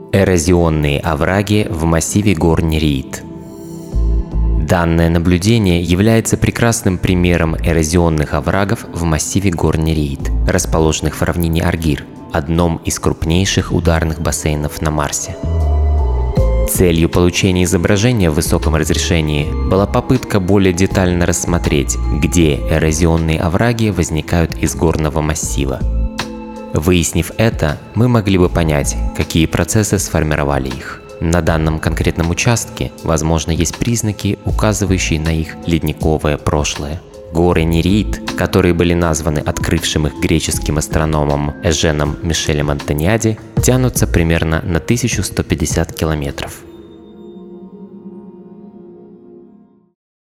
Эрозионные овраги в массиве гор Нереид. Данное наблюдение является прекрасным примером эрозионных оврагов в массиве гор Нереид, расположенных в равнине Аргир, одном из крупнейших ударных бассейнов на Марсе. Целью получения изображения в высоком разрешении была попытка более детально рассмотреть, где эрозионные овраги возникают из горного массива. Выяснив это, мы могли бы понять, какие процессы сформировали их. На данном конкретном участке, возможно, есть признаки, указывающие на их ледниковое прошлое. Горы Нереид, которые были названы открывшим их греческим астрономом Эженом Мишелем Антониади, тянутся примерно на 1150 километров.